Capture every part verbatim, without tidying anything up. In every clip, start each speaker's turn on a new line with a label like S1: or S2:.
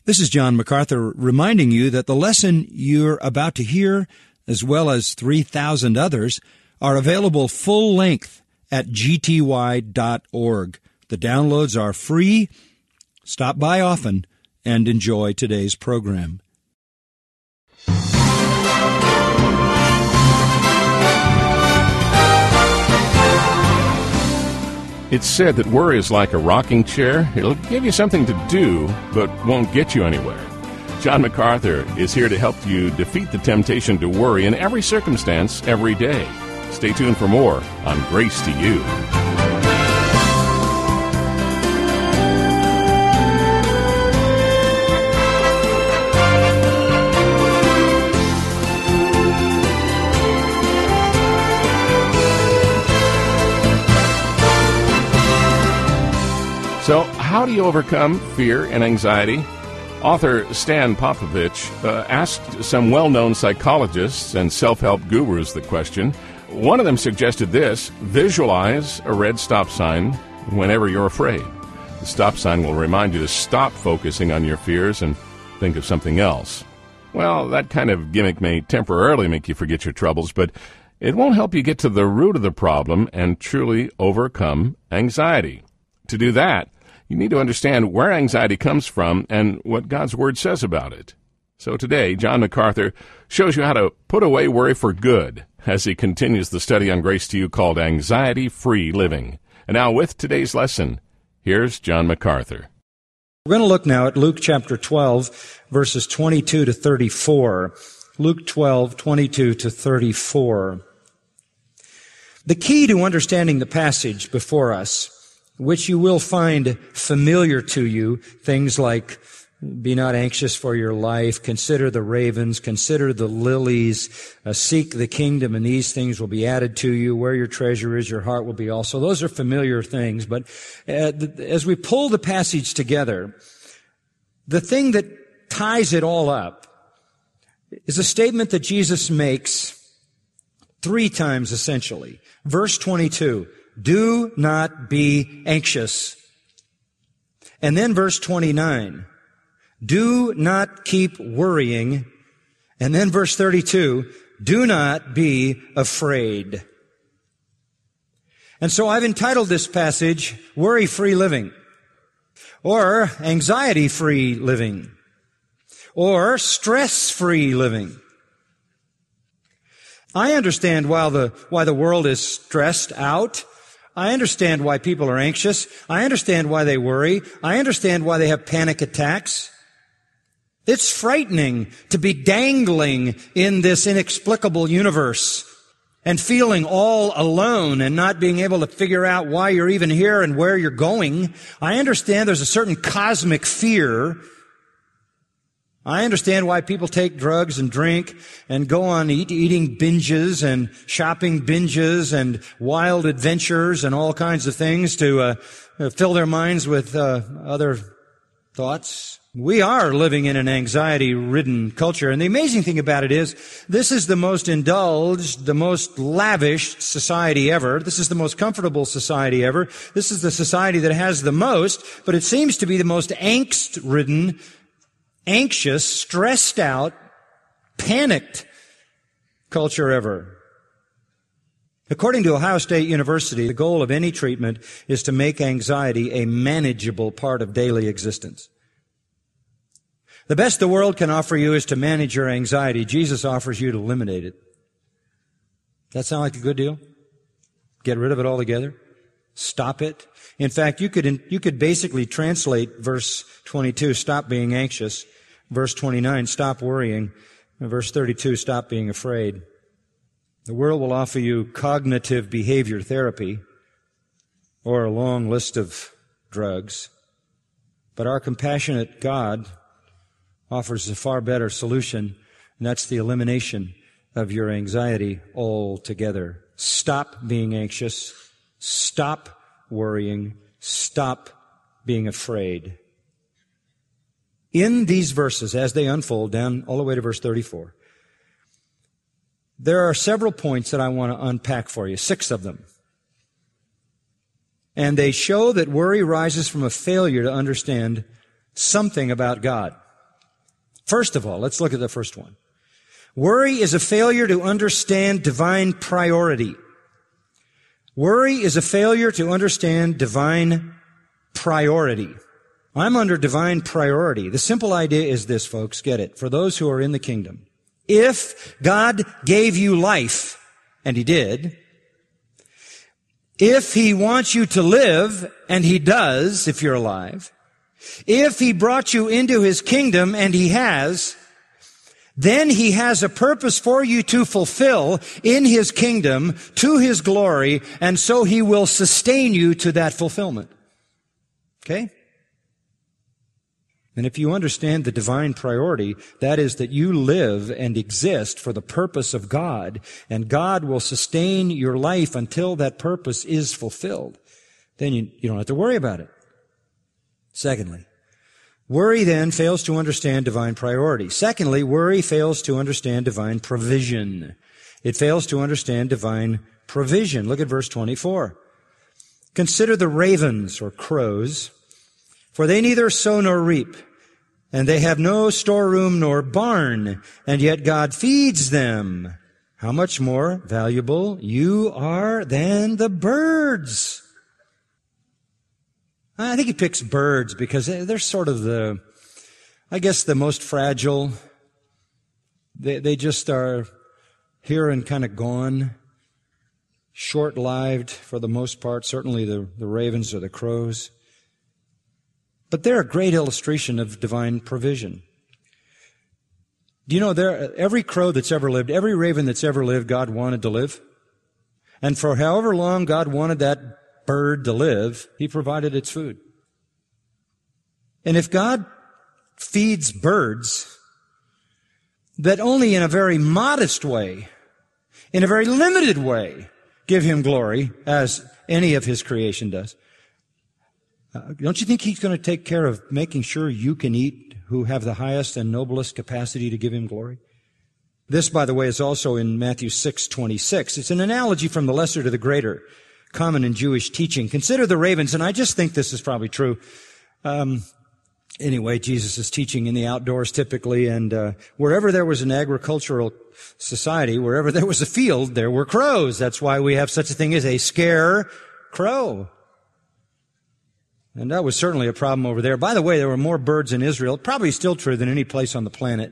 S1: This is John MacArthur reminding you that the lesson you're about to hear, as well as three thousand others, are available full length at g t y dot org. The downloads are free. Stop by often and enjoy today's program.
S2: It's said that worry is like a rocking chair. It'll give you something to do, but won't get you anywhere. John MacArthur is here to help you defeat the temptation to worry in every circumstance, every day. Stay tuned for more on Grace to You. So, how do you overcome fear and anxiety? Author Stan Popovich uh, asked some well-known psychologists and self-help gurus the question. One of them suggested this: visualize a red stop sign whenever you're afraid. The stop sign will remind you to stop focusing on your fears and think of something else. Well, that kind of gimmick may temporarily make you forget your troubles, but it won't help you get to the root of the problem and truly overcome anxiety. To do that, you need to understand where anxiety comes from and what God's Word says about it. So today, John MacArthur shows you how to put away worry for good as he continues the study on Grace to You called Anxiety-Free Living. And now with today's lesson, here's John MacArthur.
S1: We're going to look now at Luke chapter twelve, verses twenty-two to thirty-four. Luke twelve, twenty-two to thirty-four. The key to understanding the passage before us, which you will find familiar to you, things like be not anxious for your life, consider the ravens, consider the lilies, uh, seek the kingdom, and these things will be added to you. Where your treasure is, your heart will be also. Those are familiar things, but uh, th- as we pull the passage together, the thing that ties it all up is a statement that Jesus makes three times essentially. Verse twenty-two, do not be anxious. And then verse twenty-nine, do not keep worrying. And then verse thirty-two, do not be afraid. And so I've entitled this passage, Worry-Free Living, or Anxiety-Free Living, or Stress-Free Living. I understand why the, why the world is stressed out. I understand why people are anxious. I understand why they worry. I understand why they have panic attacks. It's frightening to be dangling in this inexplicable universe and feeling all alone and not being able to figure out why you're even here and where you're going. I understand there's a certain cosmic fear. I understand why people take drugs and drink and go on eat, eating binges and shopping binges and wild adventures and all kinds of things to uh, fill their minds with uh, other thoughts. We are living in an anxiety-ridden culture, and the amazing thing about it is this is the most indulged, the most lavish society ever. This is the most comfortable society ever. This is the society that has the most, but it seems to be the most angst-ridden, anxious, stressed out, panicked culture ever. According to Ohio State University, the goal of any treatment is to make anxiety a manageable part of daily existence. The best the world can offer you is to manage your anxiety. Jesus offers you to eliminate it. That sound like a good deal? Get rid of it altogether? Stop it? In fact, you could, you could basically translate verse twenty-two, stop being anxious. Verse twenty-nine, stop worrying. And verse thirty-two, stop being afraid. The world will offer you cognitive behavior therapy or a long list of drugs. But our compassionate God offers a far better solution, and that's the elimination of your anxiety altogether. Stop being anxious. Stop worrying. Stop being afraid. In these verses, as they unfold down all the way to verse thirty-four, there are several points that I want to unpack for you, six of them. And they show that worry rises from a failure to understand something about God. First of all, let's look at the first one. Worry is a failure to understand divine priority. Worry is a failure to understand divine priority. I'm under divine priority. The simple idea is this, folks, get it, for those who are in the kingdom. If God gave you life, and He did, if He wants you to live, and He does, if you're alive, if He brought you into His kingdom, and He has, then He has a purpose for you to fulfill in His kingdom to His glory, and so He will sustain you to that fulfillment. Okay? And if you understand the divine priority, that is that you live and exist for the purpose of God, and God will sustain your life until that purpose is fulfilled, then you, you don't have to worry about it. Secondly, worry then fails to understand divine priority. Secondly, worry fails to understand divine provision. It fails to understand divine provision. Look at verse twenty-four. Consider the ravens or crows, for they neither sow nor reap, and they have no storeroom nor barn, and yet God feeds them. How much more valuable you are than the birds. I think he picks birds because they're sort of the, I guess, the most fragile. They, they just are here and kind of gone, short-lived for the most part, certainly the, the ravens or the crows. But they're a great illustration of divine provision. Do you know, there, every crow that's ever lived, every raven that's ever lived, God wanted to live. And for however long God wanted that bird to live, He provided its food. And if God feeds birds that only in a very modest way, in a very limited way, give Him glory, as any of His creation does, uh, don't you think He's going to take care of making sure you can eat who have the highest and noblest capacity to give Him glory? This, by the way, is also in Matthew six twenty-six. It's an analogy from the lesser to the greater, common in Jewish teaching. Consider the ravens, and I just think this is probably true. Um, anyway, Jesus is teaching in the outdoors typically, and uh, wherever there was an agricultural society, wherever there was a field, there were crows. That's why we have such a thing as a scarecrow. And that was certainly a problem over there. By the way, there were more birds in Israel, probably still true, than any place on the planet.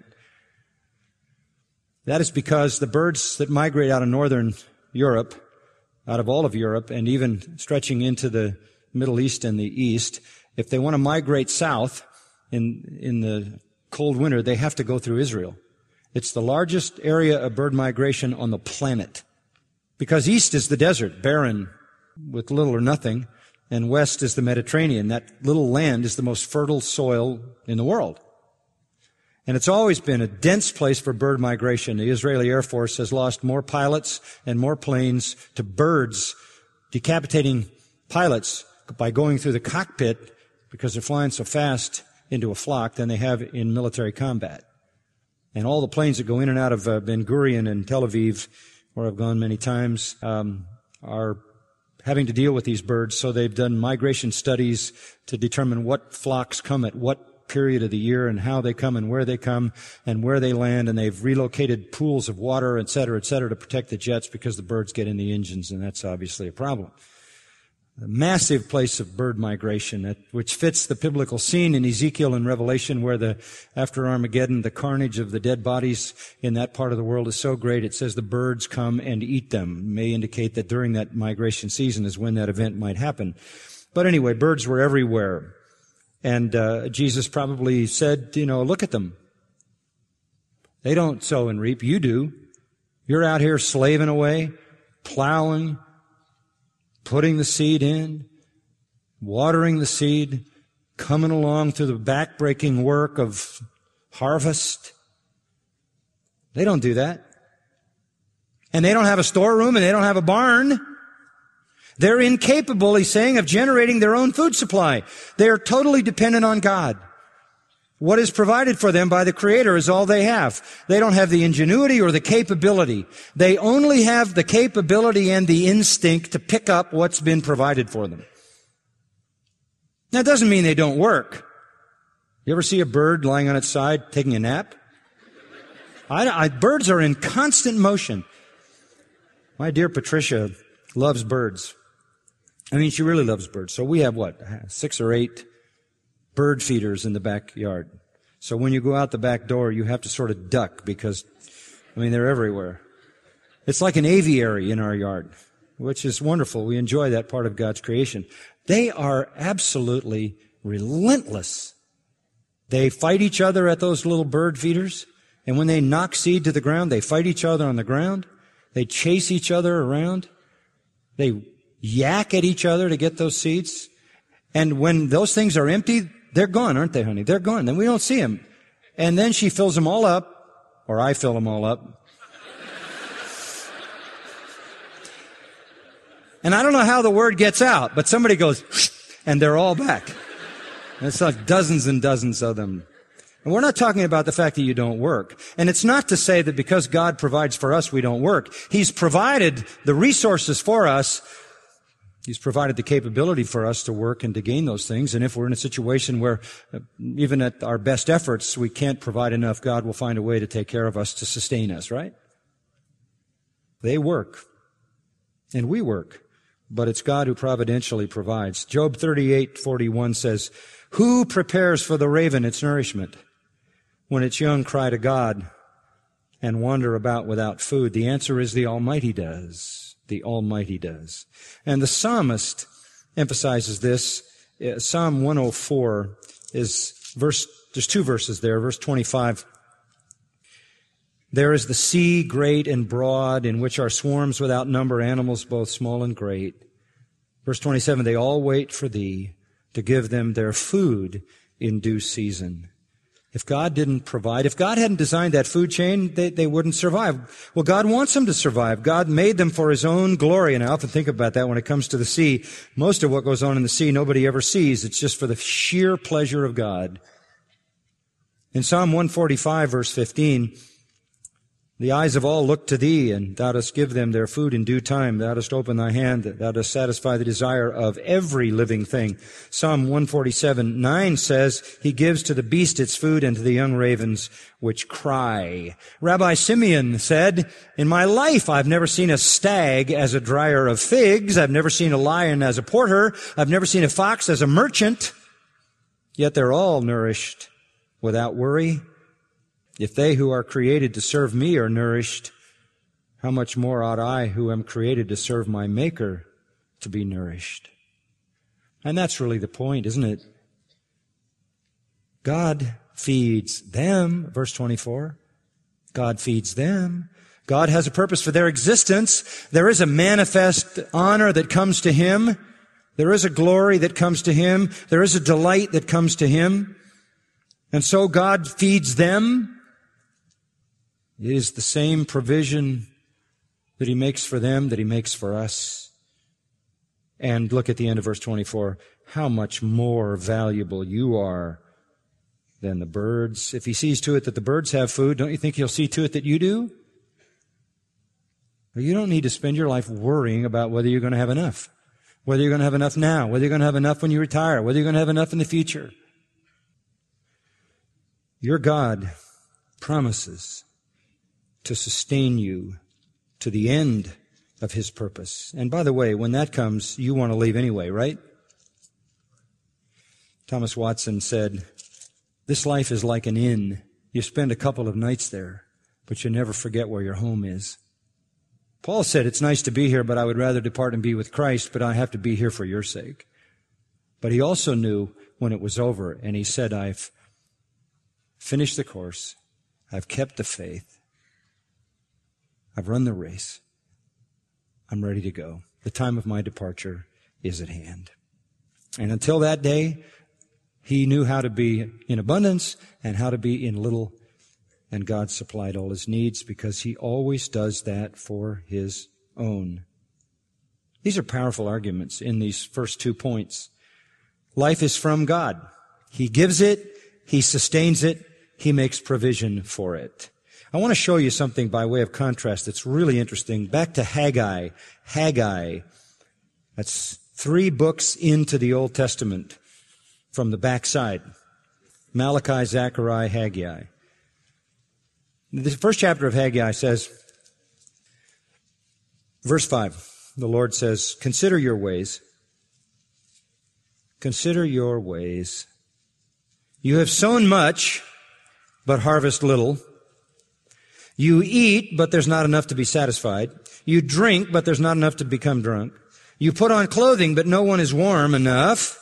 S1: That is because the birds that migrate out of northern Europe, out of all of Europe, and even stretching into the Middle East and the East, if they want to migrate south in, in the cold winter, they have to go through Israel. It's the largest area of bird migration on the planet. Because east is the desert, barren, with little or nothing, and west is the Mediterranean. That little land is the most fertile soil in the world. And it's always been a dense place for bird migration. The Israeli Air Force has lost more pilots and more planes to birds, decapitating pilots by going through the cockpit because they're flying so fast into a flock than they have in military combat. And all the planes that go in and out of uh, Ben Gurion and Tel Aviv, where I've gone many times, um, are having to deal with these birds. So they've done migration studies to determine what flocks come at what period of the year and how they come and where they come and where they land, and they've relocated pools of water, et cetera, et cetera, to protect the jets because the birds get in the engines, and that's obviously a problem. A massive place of bird migration, which fits the biblical scene in Ezekiel and Revelation, where the after Armageddon, the carnage of the dead bodies in that part of the world is so great, it says the birds come and eat them. It may indicate that during that migration season is when that event might happen. But anyway, birds were everywhere. And uh, Jesus probably said, you know, look at them. They don't sow and reap. You do. You're out here slaving away, plowing, putting the seed in, watering the seed, coming along through the back-breaking work of harvest. They don't do that. And they don't have a storeroom, and they don't have a barn. They're incapable, he's saying, of generating their own food supply. They are totally dependent on God. What is provided for them by the Creator is all they have. They don't have the ingenuity or the capability. They only have the capability and the instinct to pick up what's been provided for them. That doesn't mean they don't work. You ever see a bird lying on its side taking a nap? I, I, birds are in constant motion. My dear Patricia loves birds. I mean, she really loves birds. So we have what, six or eight bird feeders in the backyard. So when you go out the back door, you have to sort of duck because, I mean, they're everywhere. It's like an aviary in our yard, which is wonderful. We enjoy that part of God's creation. They are absolutely relentless. They fight each other at those little bird feeders. And when they knock seed to the ground, they fight each other on the ground. They chase each other around. They yak at each other to get those seeds. And when those things are empty, they're gone, aren't they, honey? They're gone. Then we don't see them. And then she fills them all up, or I fill them all up. And I don't know how the word gets out, but somebody goes, and they're all back. And it's like dozens and dozens of them. And we're not talking about the fact that you don't work. And it's not to say that because God provides for us, we don't work. He's provided the resources for us. He's provided the capability for us to work and to gain those things. And if we're in a situation where uh, even at our best efforts, we can't provide enough, God will find a way to take care of us, to sustain us, right? They work. And we work. But it's God who providentially provides. Job thirty-eight forty-one says, "Who prepares for the raven its nourishment when its young cry to God and wander about without food?" The answer is the Almighty does. The Almighty does. And the psalmist emphasizes this. Psalm one oh four is verse, there's two verses there. Verse twenty-five. "There is the sea great and broad, in which are swarms without number, animals both small and great." Verse twenty-seven, "They all wait for thee to give them their food in due season." If God didn't provide, if God hadn't designed that food chain, they, they wouldn't survive. Well, God wants them to survive. God made them for His own glory. And I often think about that when it comes to the sea. Most of what goes on in the sea, nobody ever sees. It's just for the sheer pleasure of God. In Psalm one forty-five, verse fifteen, "The eyes of all look to thee, and thou dost give them their food in due time. Thou dost open thy hand, thou dost satisfy the desire of every living thing." Psalm one forty-seven, nine says, "He gives to the beast its food, and to the young ravens which cry." Rabbi Simeon said, "In my life I've never seen a stag as a dryer of figs. I've never seen a lion as a porter. I've never seen a fox as a merchant. Yet they're all nourished without worry. If they who are created to serve me are nourished, how much more ought I, who am created to serve my Maker, to be nourished?" And that's really the point, isn't it? God feeds them, verse twenty-four. God feeds them. God has a purpose for their existence. There is a manifest honor that comes to Him. There is a glory that comes to Him. There is a delight that comes to Him. And so God feeds them. It is the same provision that He makes for them that He makes for us. And look at the end of verse twenty-four. How much more valuable you are than the birds. If He sees to it that the birds have food, don't you think He'll see to it that you do? You don't need to spend your life worrying about whether you're going to have enough. Whether you're going to have enough now. Whether you're going to have enough when you retire. Whether you're going to have enough in the future. Your God promises to sustain you to the end of His purpose. And by the way, when that comes, you want to leave anyway, right? Thomas Watson said, "This life is like an inn. You spend a couple of nights there, but you never forget where your home is." Paul said, "It's nice to be here, but I would rather depart and be with Christ, but I have to be here for your sake." But he also knew when it was over, and he said, "I've finished the course. I've kept the faith. I've run the race. I'm ready to go. The time of my departure is at hand." And until that day, he knew how to be in abundance and how to be in little. And God supplied all his needs because He always does that for His own. These are powerful arguments in these first two points. Life is from God. He gives it. He sustains it. He makes provision for it. I want to show you something by way of contrast that's really interesting. Back to Haggai. Haggai. That's three books into the Old Testament from the backside. Malachi, Zechariah, Haggai. The first chapter of Haggai says, verse five, the Lord says, consider your ways. Consider your ways. You have sown much, but harvest little. You eat, but there's not enough to be satisfied. You drink, but there's not enough to become drunk. You put on clothing, but no one is warm enough.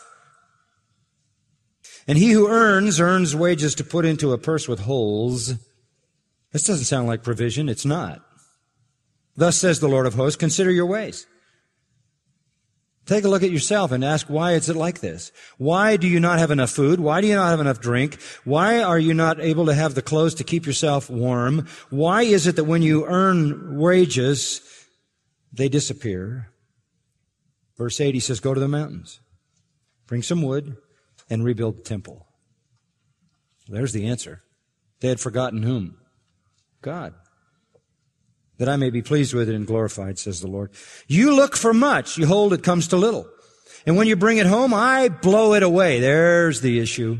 S1: And he who earns, earns wages to put into a purse with holes. This doesn't sound like provision. It's not. Thus says the Lord of hosts, consider your ways. Take a look at yourself and ask, why is it like this? Why do you not have enough food? Why do you not have enough drink? Why are you not able to have the clothes to keep yourself warm? Why is it that when you earn wages, they disappear? Verse eight, he says, go to the mountains, bring some wood, and rebuild the temple. There's the answer. They had forgotten whom? God. That I may be pleased with it and glorified, says the Lord. You look for much. You hold it comes to little. And when you bring it home, I blow it away. There's the issue.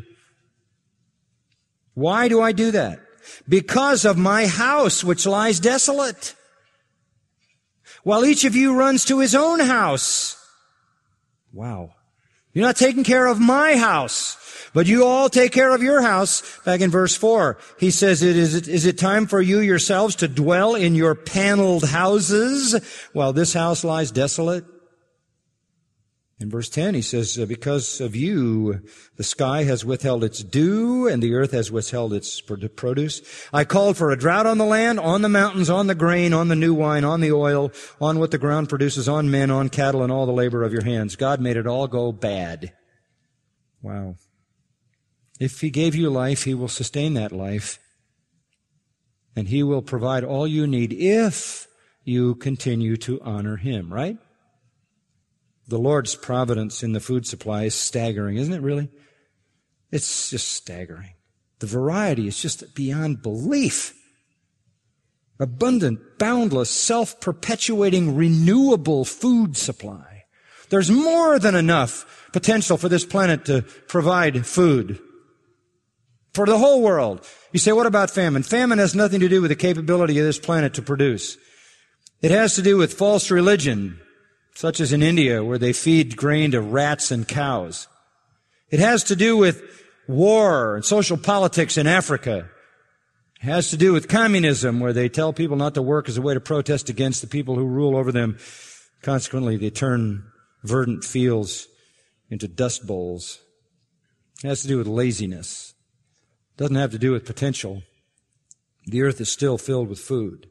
S1: Why do I do that? Because of my house, which lies desolate. While each of you runs to his own house. Wow. You're not taking care of my house, but you all take care of your house. Back in verse four, he says, it is, it, is it time for you yourselves to dwell in your paneled houses while this house lies desolate? In verse ten, he says, because of you, the sky has withheld its dew and the earth has withheld its produce. I called for a drought on the land, on the mountains, on the grain, on the new wine, on the oil, on what the ground produces, on men, on cattle, and all the labor of your hands. God made it all go bad. Wow. If he gave you life, he will sustain that life. And he will provide all you need if you continue to honor him, right? The Lord's providence in the food supply is staggering, isn't it really? It's just staggering. The variety is just beyond belief. Abundant, boundless, self-perpetuating, renewable food supply. There's more than enough potential for this planet to provide food for the whole world. You say, what about famine? Famine has nothing to do with the capability of this planet to produce. It has to do with false religion, such as in India, where they feed grain to rats and cows. It has to do with war and social politics in Africa. It has to do with communism, where they tell people not to work as a way to protest against the people who rule over them. Consequently, they turn verdant fields into dust bowls. It has to do with laziness. It doesn't have to do with potential. The earth is still filled with food.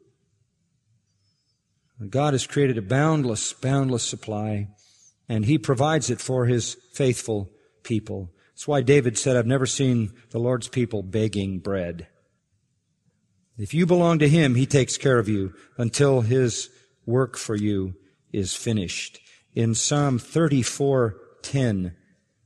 S1: God has created a boundless, boundless supply, and he provides it for his faithful people. That's why David said, I've never seen the Lord's people begging bread. If you belong to him, he takes care of you until his work for you is finished. In Psalm thirty-four ten,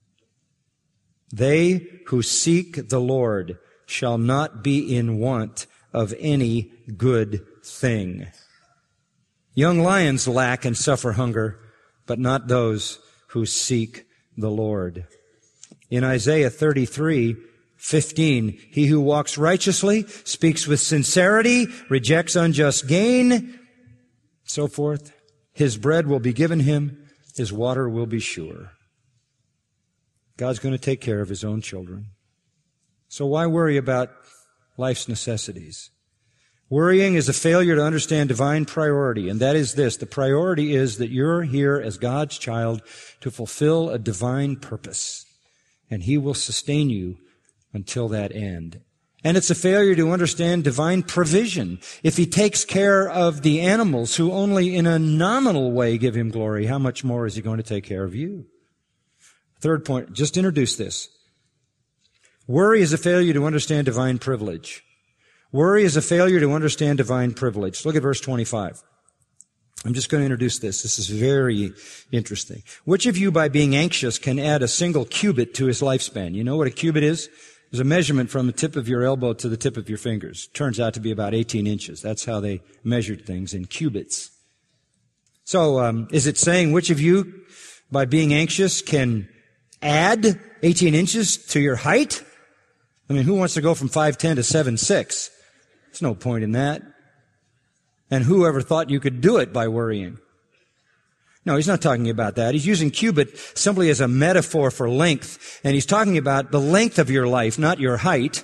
S1: they who seek the Lord shall not be in want of any good thing. Young lions lack and suffer hunger, but not those who seek the Lord. In Isaiah thirty-three fifteen, he who walks righteously, speaks with sincerity, rejects unjust gain, so forth, his bread will be given him, his water will be sure. God's going to take care of his own children. So why worry about life's necessities? Worrying is a failure to understand divine priority, and that is this. The priority is that you're here as God's child to fulfill a divine purpose, and he will sustain you until that end. And it's a failure to understand divine provision. If he takes care of the animals who only in a nominal way give him glory, how much more is he going to take care of you? Third point, just introduce this. Worry is a failure to understand divine privilege. Worry is a failure to understand divine privilege. Look at verse twenty-five. I'm just going to introduce this. This is very interesting. Which of you, by being anxious, can add a single cubit to his lifespan? You know what a cubit is? It's a measurement from the tip of your elbow to the tip of your fingers. Turns out to be about eighteen inches. That's how they measured things, in cubits. So, um, is it saying which of you, by being anxious, can add eighteen inches to your height? I mean, who wants to go from five ten to seven six? There's no point in that. And whoever thought you could do it by worrying? No, he's not talking about that. He's using cubit simply as a metaphor for length. And he's talking about the length of your life, not your height.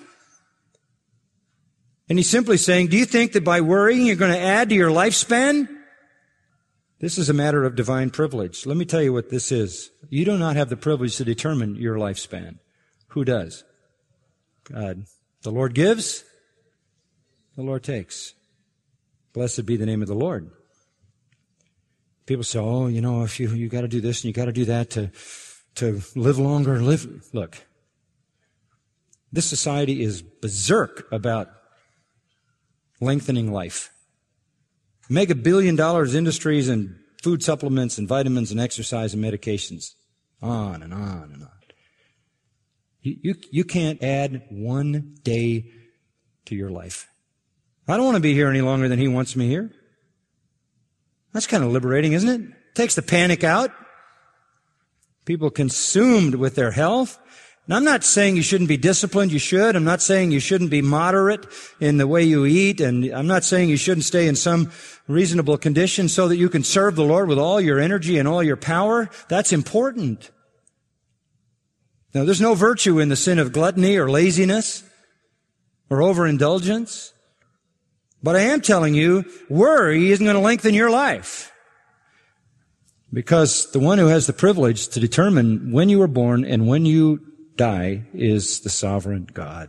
S1: And he's simply saying, do you think that by worrying you're going to add to your lifespan? This is a matter of divine privilege. Let me tell you what this is. You do not have the privilege to determine your lifespan. Who does? God. The Lord gives, the Lord takes. Blessed be the name of the Lord. People say, oh, you know, if you, you got to do this and you got to do that to, to live longer, live. Look, this society is berserk about lengthening life. Mega billion dollars industries and food supplements and vitamins and exercise and medications. On and on and on. You, you, you can't add one day to your life. I don't want to be here any longer than he wants me here. That's kind of liberating, isn't it? Takes the panic out. People consumed with their health. And I'm not saying you shouldn't be disciplined. You should. I'm not saying you shouldn't be moderate in the way you eat. And I'm not saying you shouldn't stay in some reasonable condition so that you can serve the Lord with all your energy and all your power. That's important. Now, there's no virtue in the sin of gluttony or laziness or overindulgence. But I am telling you, worry isn't going to lengthen your life. Because the one who has the privilege to determine when you were born and when you die is the sovereign God.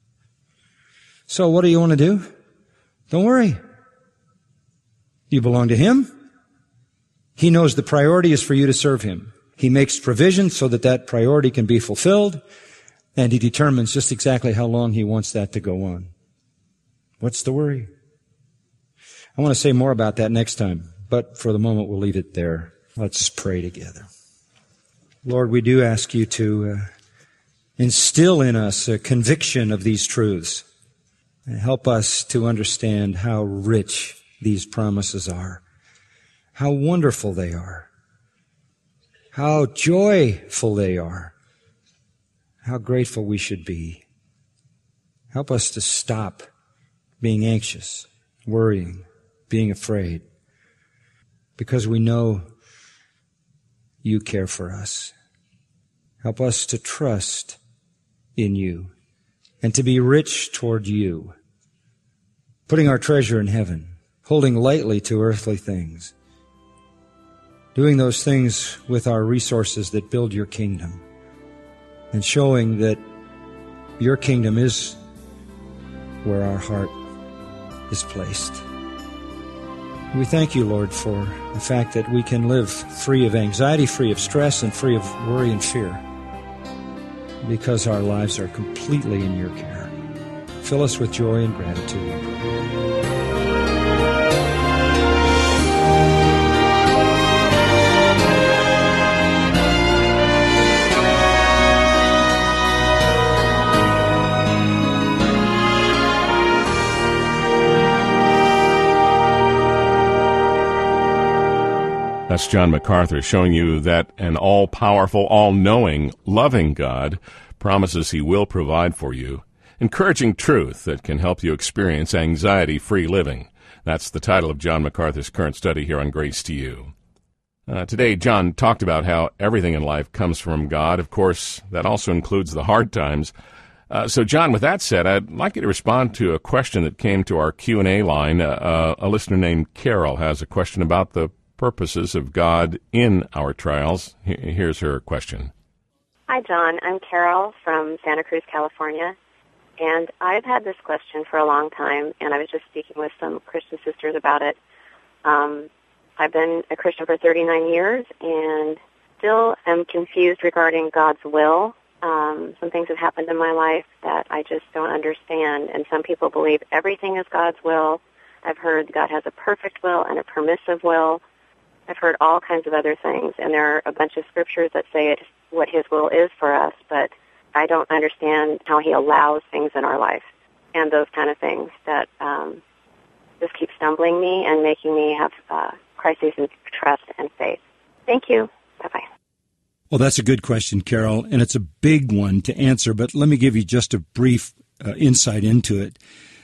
S1: So what do you want to do? Don't worry. You belong to Him. He knows the priority is for you to serve Him. He makes provision so that that priority can be fulfilled, and He determines just exactly how long He wants that to go on. What's the worry? I want to say more about that next time, but for the moment we'll leave it there. Let's pray together. Lord, we do ask you to uh, instill in us a conviction of these truths. And help us to understand how rich these promises are, how wonderful they are, how joyful they are, how grateful we should be. Help us to stop being anxious, worrying, being afraid, because we know you care for us. Help us to trust in you and to be rich toward you, putting our treasure in heaven, holding lightly to earthly things, doing those things with our resources that build your kingdom, and showing that your kingdom is where our heart is placed. We thank you, Lord, for the fact that we can live free of anxiety, free of stress, and free of worry and fear, because our lives are completely in your care. Fill us with joy and gratitude.
S2: That's John MacArthur showing you that an all-powerful, all-knowing, loving God promises He will provide for you, encouraging truth that can help you experience anxiety-free living. That's the title of John MacArthur's current study here on Grace to You. Uh, today, John talked about how everything in life comes from God. Of course, that also includes the hard times. Uh, so, John, with that said, I'd like you to respond to a question that came to our Q and A line. Uh, uh, a listener named Carol has a question about the purposes of God in our trials. Here's her question.
S3: Hi, John. I'm Carol from Santa Cruz, California, and I've had this question for a long time, and I was just speaking with some Christian sisters about it. Um, I've been a Christian for thirty-nine years and still am confused regarding God's will. Um, some things have happened in my life that I just don't understand, and some people believe everything is God's will. I've heard God has a perfect will and a permissive will. I've heard all kinds of other things, and there are a bunch of scriptures that say it's what His will is for us, but I don't understand how He allows things in our life and those kind of things that um, just keep stumbling me and making me have uh, crises in trust and faith. Thank you. Bye-bye.
S1: Well, that's a good question, Carol, and it's a big one to answer, but let me give you just a brief uh, insight into it.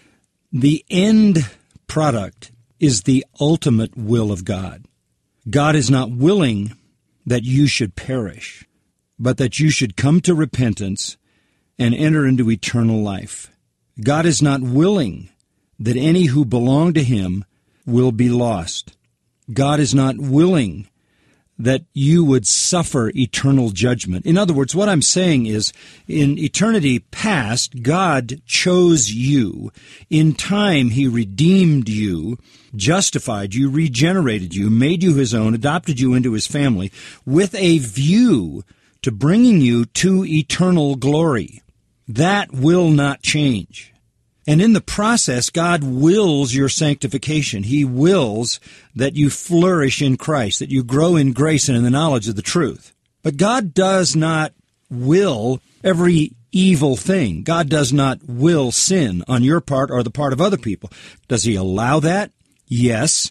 S1: The end product is the ultimate will of God. God is not willing that you should perish, but that you should come to repentance and enter into eternal life. God is not willing that any who belong to Him will be lost. God is not willing that you would suffer eternal judgment. In other words, what I'm saying is, in eternity past, God chose you. In time, He redeemed you, justified you, regenerated you, made you His own, adopted you into His family, with a view to bringing you to eternal glory. That will not change. And in the process, God wills your sanctification. He wills that you flourish in Christ, that you grow in grace and in the knowledge of the truth. But God does not will every evil thing. God does not will sin on your part or the part of other people. Does He allow that? Yes,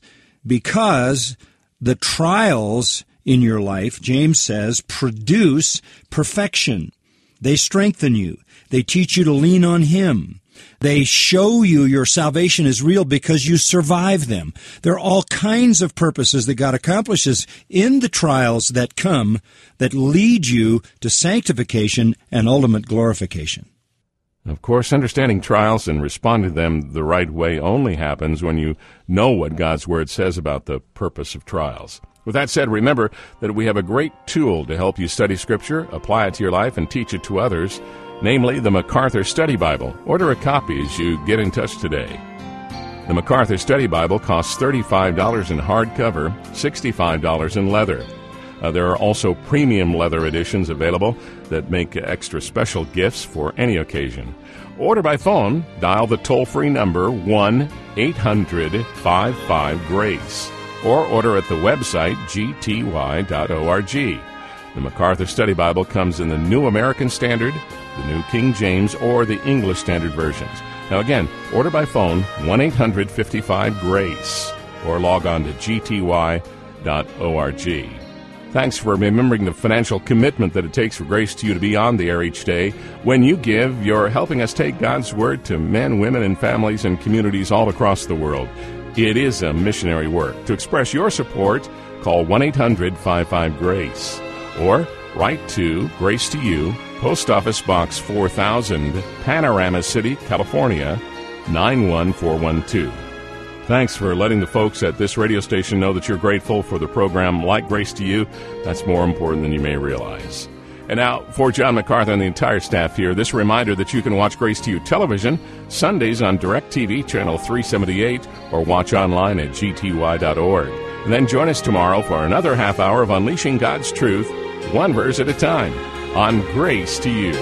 S1: because the trials in your life, James says, produce perfection. They strengthen you. They teach you to lean on Him. They show you your salvation is real because you survive them. There are all kinds of purposes that God accomplishes in the trials that come that lead you to sanctification and ultimate glorification.
S2: Of course, understanding trials and responding to them the right way only happens when you know what God's Word says about the purpose of trials. With that said, remember that we have a great tool to help you study Scripture, apply it to your life, and teach it to others, namely the MacArthur Study Bible. Order a copy as you get in touch today. The MacArthur Study Bible costs thirty-five dollars in hardcover, sixty-five dollars in leather. Uh, there are also premium leather editions available that make extra special gifts for any occasion. Order by phone. Dial the toll-free number one eight hundred five five GRACE or order at the website g t y dot org. The MacArthur Study Bible comes in the New American Standard, the New King James, or the English Standard versions. Now again, order by phone one eight hundred five five GRACE or log on to g t y dot org. Thanks for remembering the financial commitment that it takes for Grace to you to be on the air each day. When you give, you're helping us take God's Word to men, women, and families and communities all across the world. It is a missionary work. To express your support, call one eight hundred five five GRACE or write to Grace to You, Post Office Box four thousand, Panorama City, California, nine one four one two. Thanks for letting the folks at this radio station know that you're grateful for the program like Grace to You. That's more important than you may realize. And now, for John MacArthur and the entire staff here, this reminder that you can watch Grace to You television Sundays on DirecTV Channel three seventy-eight or watch online at g t y dot org. And then join us tomorrow for another half hour of Unleashing God's Truth, one verse at a time, on Grace to You.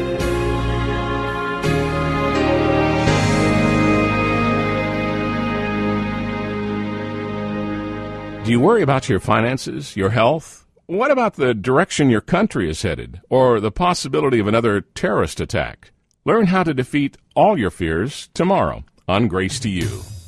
S2: Do you worry about your finances, your health? What about the direction your country is headed, or the possibility of another terrorist attack? Learn how to defeat all your fears tomorrow on Grace to You.